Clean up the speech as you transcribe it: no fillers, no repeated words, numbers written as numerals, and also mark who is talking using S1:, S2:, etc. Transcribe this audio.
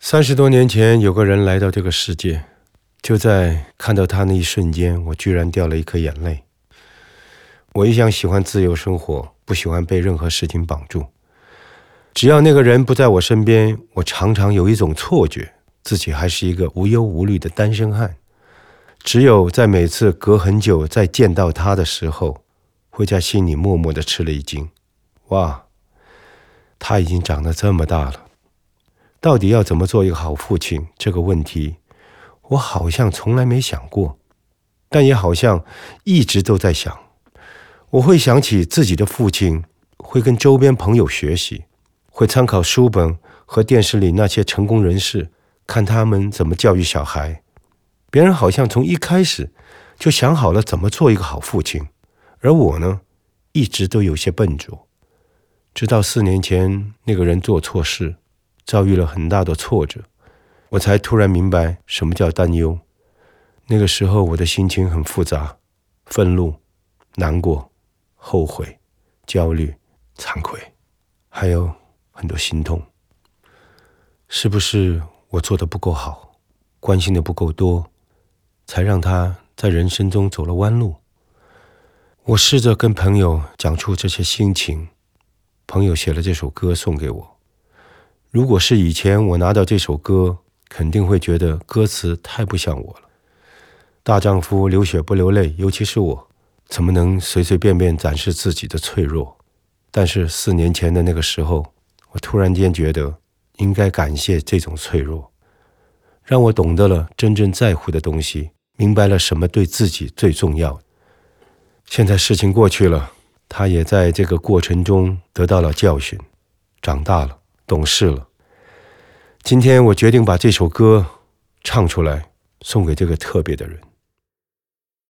S1: 30多年前，有个人来到这个世界，就在看到他那一瞬间，我居然掉了一颗眼泪。我一向喜欢自由生活，不喜欢被任何事情绑住。只要那个人不在我身边，我常常有一种错觉，自己还是一个无忧无虑的单身汉。只有在每次隔很久再见到他的时候，会在心里默默地吃了一惊。哇，他已经长得这么大了。到底要怎么做一个好父亲，这个问题我好像从来没想过，但也好像一直都在想。我会想起自己的父亲，会跟周边朋友学习，会参考书本和电视里那些成功人士，看他们怎么教育小孩。别人好像从一开始就想好了怎么做一个好父亲，而我呢，一直都有些笨拙。直到4年前那个人做错事，遭遇了很大的挫折，我才突然明白什么叫担忧。那个时候我的心情很复杂，愤怒、难过、后悔、焦虑、惭愧，还有很多心痛。是不是我做得不够好，关心得不够多，才让他在人生中走了弯路？我试着跟朋友讲出这些心情，朋友写了这首歌送给我。如果是以前，我拿到这首歌，肯定会觉得歌词太不像我了。大丈夫流血不流泪，尤其是我，怎么能随随便便展示自己的脆弱？但是4年前的那个时候，我突然间觉得应该感谢这种脆弱，让我懂得了真正在乎的东西，明白了什么对自己最重要。现在事情过去了，他也在这个过程中得到了教训，长大了，懂事了。今天我决定把这首歌唱出来，送给这个特别的人。